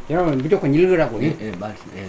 여러분 무조건 읽으라고. 예, 예, 말씀, 예.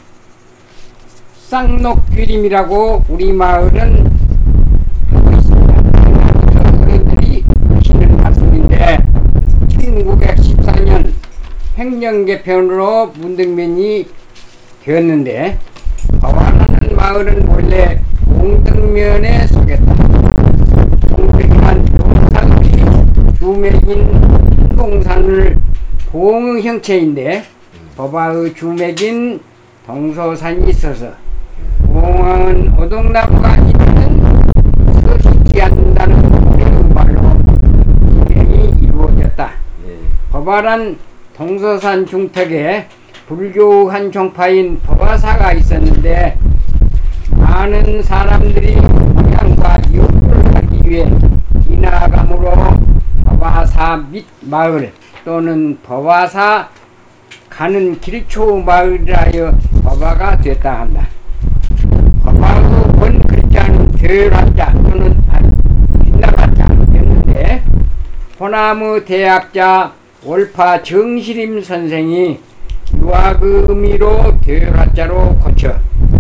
쌍록귀림이라고 우리 마을은 하고 있습니다. 어른들이 하시는 말씀인데 1914년 행정개편으로 문등면이 되었는데 법안하는 마을은 원래 공덕면에 속했다. 공덕이란 동산이 주맥인 동산을 봉의 형체인데 법화의 주맥인 동서산이 있어서 봉황은 오동나무가 있는 서식지 않는다는 고려의 말로 진행이 이루어졌다. 예. 법화란 동서산 중턱에 불교 한 종파인 법화사가 있었는데 많은 사람들이 고향과 이웃을 하기 위해 지나감으로 법화사 밑 마을 또는 법화사 가는 길초 마을이라여 법화가 됐다 한다. 법화의 본 글자는 대화자 또는 빛나라자였는데 호남의 대학자 월파 정시림 선생이 유학의 의미로 대화자로 고쳐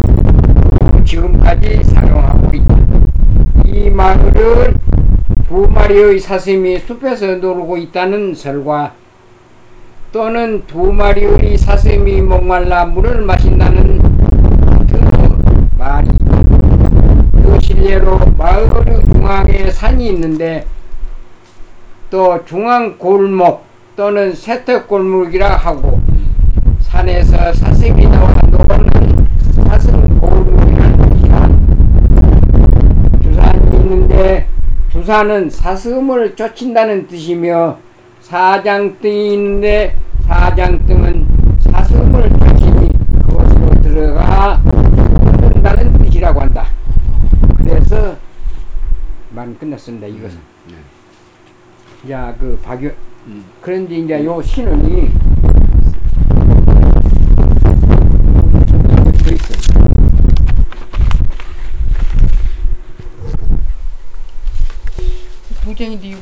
지금까지 사용하고 있다. 이 마을은 두 마리의 사슴이 숲에서 놀고 있다는 설과 또는 두 마리의 사슴이 목말라 물을 마신다는 그 말이 그 실례로 마을의 중앙에 산이 있는데 또 중앙 골목 또는 세턱골목이라 하고 산에서 사슴이 나와 노는 사슴 골목이라는 뜻이야. 주산이 있는데 주산은 사슴을 쫓친다는 뜻이며 사장등이 있는데 사장등은 사슴을 쫓으니 그것으로 들어가 죽는다는 뜻이라고 한다. 그래서 말 끝났습니다. 이것은. 자, 그 박유. 그런데 이제 요 신은이